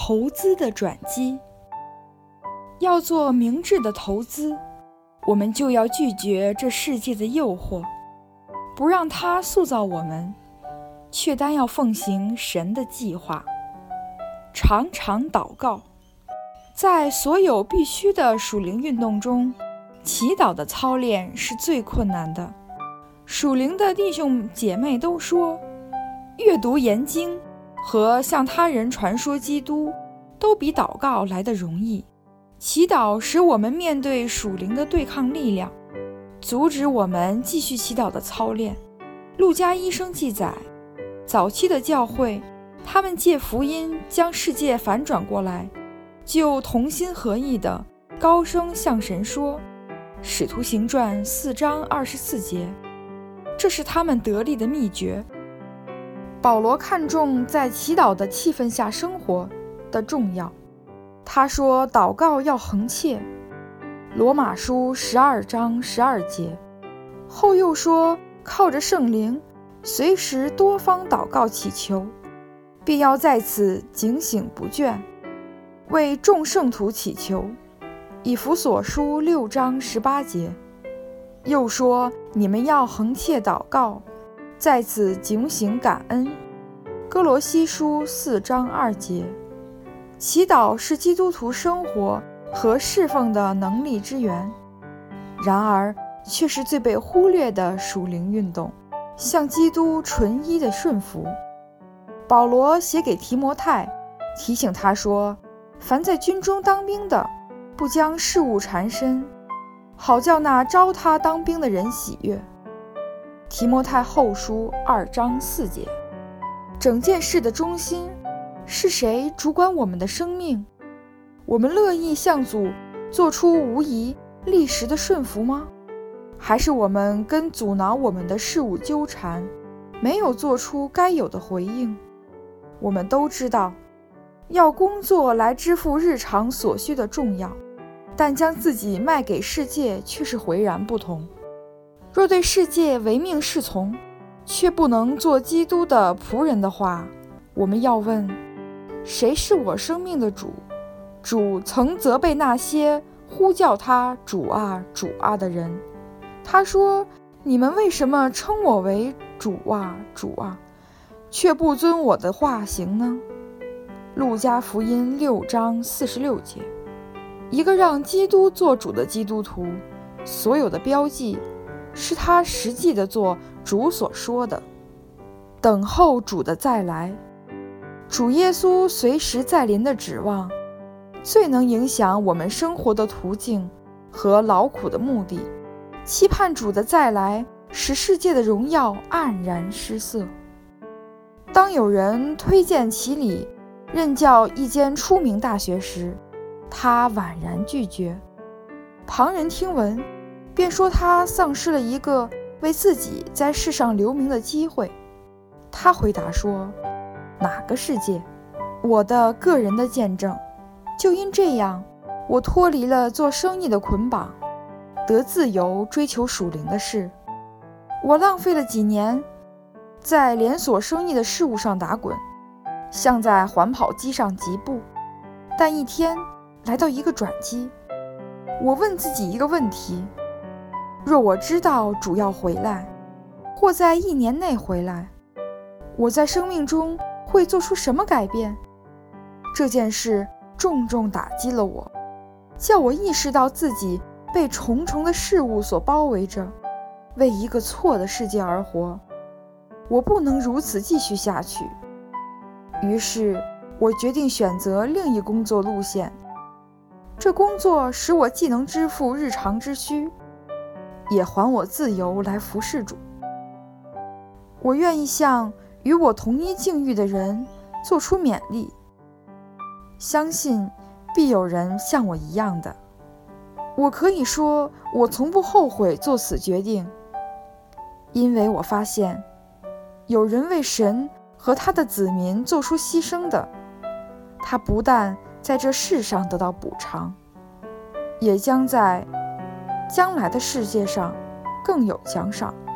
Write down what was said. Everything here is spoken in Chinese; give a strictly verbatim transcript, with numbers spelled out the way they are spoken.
投资的转机。要做明智的投资，我们就要拒绝这世界的诱惑，不让它塑造我们，却单要奉行神的计划。常常祷告。在所有必须的属灵运动中，祈祷的操练是最困难的。属灵的弟兄姐妹都说，阅读研经和向他人传说基督都比祷告来得容易。祈祷使我们面对属灵的对抗力量，阻止我们继续祈祷的操练。路加医生记载，早期的教会，他们借福音将世界反转过来，就同心合意地高声向神说。使徒行传四章二十四节，这是他们得力的秘诀。保罗看重在祈祷的气氛下生活的重要，他说祷告要恒切，罗马书十二章十二节。后又说靠着圣灵，随时多方祷告祈求，必要在此警醒不倦，为众圣徒祈求。以弗所书六章十八节。又说你们要恒切祷告，在此警醒感恩。哥罗西书四章二节。祈祷是基督徒生活和侍奉的能力之源，然而却是最被忽略的属灵运动，向基督纯一的顺服。保罗写给提摩太，提醒他说，凡在军中当兵的，不将事务缠身，好叫那招他当兵的人喜悦。提摩太后书二章四节。整件事的中心是谁主管我们的生命？我们乐意向主做出无疑立时的顺服吗？还是我们跟阻挠我们的事物纠缠，没有做出该有的回应？我们都知道，要工作来支付日常所需的重要，但将自己卖给世界却是迥然不同。若对世界唯命是从，却不能做基督的仆人的话，我们要问，谁是我生命的主？主曾责备那些呼叫他主啊主啊的人，他说，你们为什么称我为主啊主啊，却不遵我的话行呢？路加福音六章四十六节。一个让基督做主的基督徒，所有的标记是他实际的做主所说的，等候主的再来。主耶稣随时再临的指望，最能影响我们生活的途径和劳苦的目的。期盼主的再来，使世界的荣耀黯然失色。当有人推荐其里任教一间出名大学时，他婉然拒绝。旁人听闻，便说他丧失了一个为自己在世上留名的机会。他回答说，哪个世界？我的个人的见证。就因这样，我脱离了做生意的捆绑，得自由追求属灵的事。我浪费了几年在连锁生意的事物上打滚，像在缓跑机上疾步。但一天来到一个转机，我问自己一个问题，若我知道主要回来，或在一年内回来，我在生命中会做出什么改变？这件事重重打击了我，叫我意识到自己被重重的事物所包围着，为一个错的世界而活。我不能如此继续下去，于是我决定选择另一工作路线。这工作使我既能支付日常之需，也还我自由来服侍主。我愿意向与我同一境遇的人做出勉励，相信必有人像我一样的。我可以说，我从不后悔做此决定，因为我发现，有人为神和他的子民做出牺牲的，他不但在这世上得到补偿，也将在将来的世界上更有奖赏。